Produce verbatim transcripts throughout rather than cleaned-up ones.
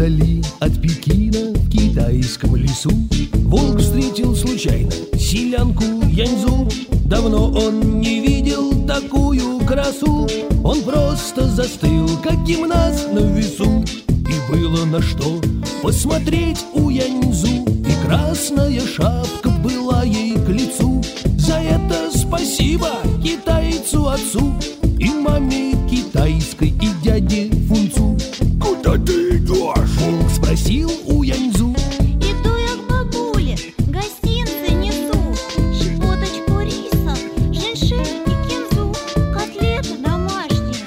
Вдали от Пекина, в китайском лесу, волк встретил случайно селянку Яньзу. Давно он не видел такую красу. Он просто застыл, как гимнаст на весу. И было на что посмотреть у Яньзу. И красная шапка была ей к лицу. За это спасибо китайцу отцу и маме китайской, и дяде Фунцу. Куда ты идешь? Волк спросил у Яньзу. Иду я к бабуле, гостинцы несу. Щепоточку риса, женьшень и кинзу, котлеты домашние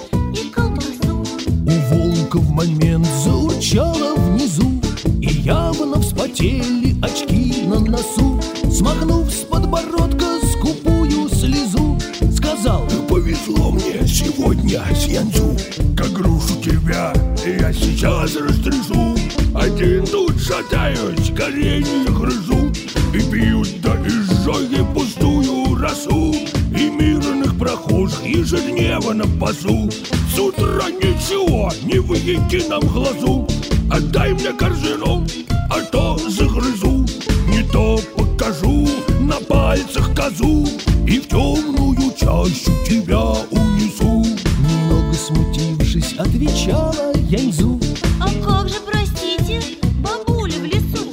и колбасу. У волка в момент заурчало внизу, и явно вспотели очки на носу. Смахнув с подбородка скупую слезу, сказал: повезло мне сегодня с Яньзу. Как грушу тебя я сейчас растрясу. Один тут шатаюсь, коренья грызу, и пьют до изжоги пустую росу. И мирных прохожих ежедневно пасу. С утра ничего не в едином глазу. Отдай мне корзину, а то загрызу. Не то покажу на пальцах козу, и в темную чащу тебя унесу. Немного смутившись, отвечала Яньзу: А как же, простите, бабуля в лесу?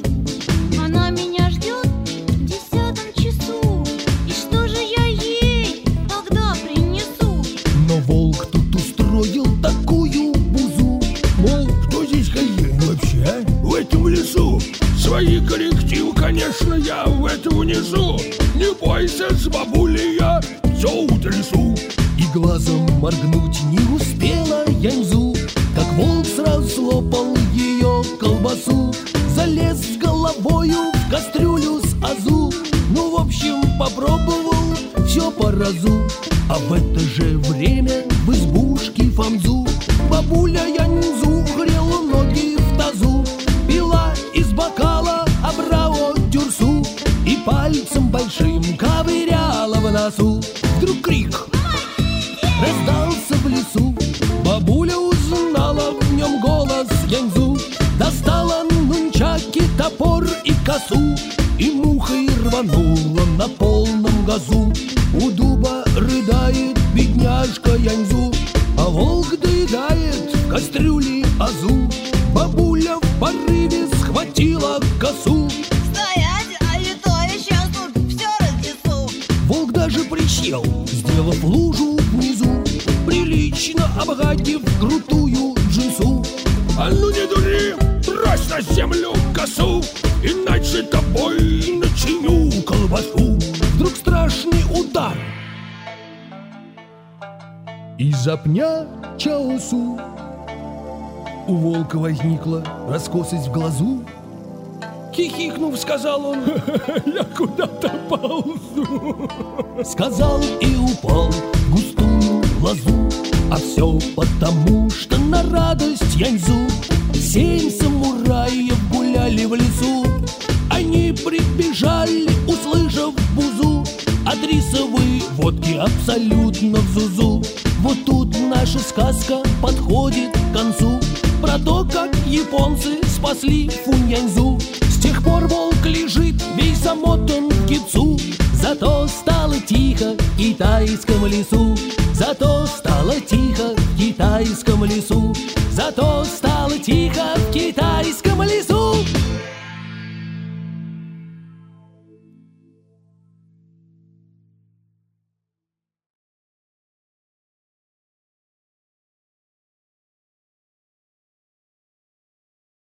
Она меня ждет в десятом часу. И что же я ей тогда принесу? Но волк тут устроил такую бузу, мол, кто здесь хозяин вообще, а? В этом лесу? Свои коррективы, конечно, я в это внесу. Не бойся, с бабулей я все утрясу. И глазом моргнуть не успела Яньзу, как волк сразу слопал ее колбасу. Залез с головою в кастрюлю с азу. Ну, в общем, попробовал все по разу. А в это же время в избушке Фанзу бабуля Яньзу грела ноги в тазу. Пила из бокала абрао дюрсу и пальцем большим ковыряла в носу. Вдруг крик раздался в лесу. Бабуля узнала в нем голос Яньзу. Достала нунчаки, топор и косу, и мухой рванула на полном газу. У дуба рыдает бедняжка Яньзу, а волк доедает в кастрюле азу. Бабуля в порыве схватила косу. Стоять, а не то я сейчас тут все разнесу. Волк даже присел, сделав лужу внизу, прилично обгадив крутую джинсу. А ну не дури, брось на землю косу, иначе тобой начиню колбасу. Вдруг страшный удар, из-за пня Чаосу у волка возникла раскосость в глазу. Хихикнув, сказал он: я куда-то ползу. Сказал и упал в густую лозу. А все потому, что на радость Яньзу семь самураев гуляли в лесу. Они прибежали, услышав бузу от рисовой водки абсолютно в зузу. Вот тут наша сказка подходит к концу, про то, как японцы спасли Фуньяньзу. С тех пор волк лежит весь замотан в гипсу. Зато стало тихо в китайском лесу. Зато стало тихо в китайском лесу. Зато стало тихо в китайском лесу.